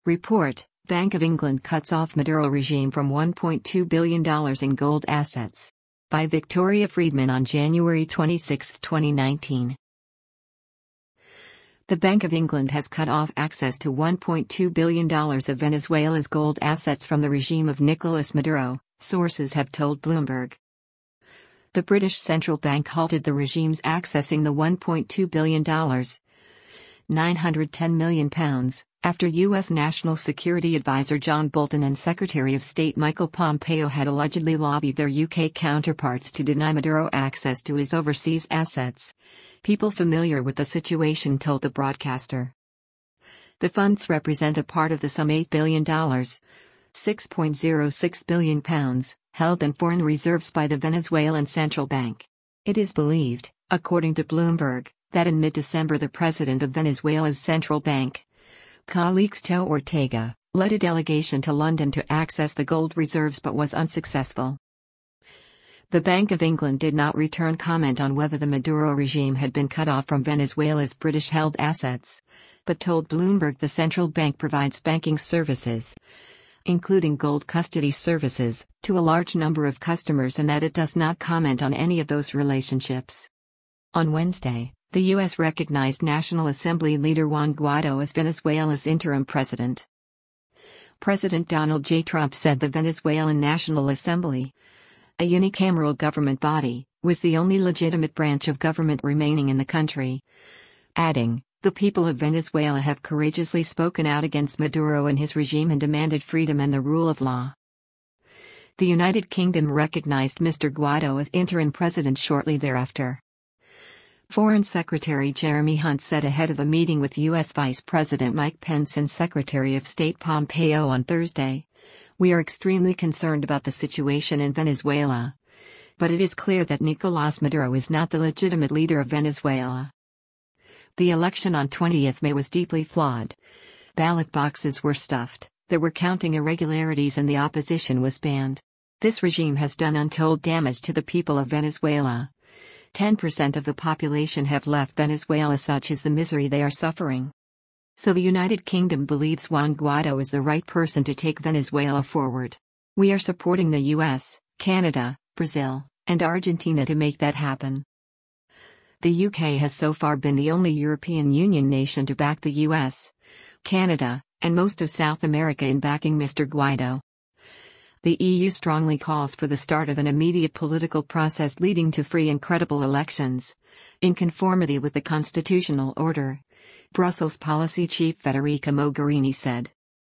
Report: Bank of England cuts off Maduro regime from $1.2 billion in gold assets. By Victoria Friedman on January 26, 2019. The Bank of England has cut off access to $1.2 billion of Venezuela's gold assets from the regime of Nicolas Maduro, sources have told Bloomberg. The British central bank halted the regime's accessing the $1.2 billion, £910 million, after U.S. National Security Advisor John Bolton and Secretary of State Michael Pompeo had allegedly lobbied their UK counterparts to deny Maduro access to his overseas assets. People familiar with the situation told the broadcaster. The funds represent a part of the sum $8 billion, £6.06 billion, held in foreign reserves by the Venezuelan Central Bank. It is believed, according to Bloomberg, that in mid-December the president of Venezuela's central bank, Calixto Ortega, led a delegation to London to access the gold reserves but was unsuccessful. The Bank of England did not return comment on whether the Maduro regime had been cut off from Venezuela's British-held assets, but told Bloomberg the central bank provides banking services, including gold custody services, to a large number of customers and that it does not comment on any of those relationships. On Wednesday, the U.S. recognized National Assembly leader Juan Guaido as Venezuela's interim president. President Donald J. Trump said the Venezuelan National Assembly, a unicameral government body, was the only legitimate branch of government remaining in the country, adding, "The people of Venezuela have courageously spoken out against Maduro and his regime and demanded freedom and the rule of law." The United Kingdom recognized Mr. Guaido as interim president shortly thereafter. Foreign Secretary Jeremy Hunt said ahead of a meeting with U.S. Vice President Mike Pence and Secretary of State Pompeo on Thursday, "We are extremely concerned about the situation in Venezuela. But it is clear that Nicolás Maduro is not the legitimate leader of Venezuela. The election on 20th May was deeply flawed. Ballot boxes were stuffed, there were counting irregularities and the opposition was banned. This regime has done untold damage to the people of Venezuela. 10% of the population have left Venezuela. Such is the misery they are suffering. So the United Kingdom believes Juan Guaido is the right person to take Venezuela forward. We are supporting the US, Canada, Brazil, and Argentina to make that happen." The UK has so far been the only European Union nation to back the US, Canada, and most of South America in backing Mr. Guaido. The EU strongly calls for the start of an immediate political process leading to free and credible elections, in conformity with the constitutional order, Brussels policy chief Federica Mogherini said.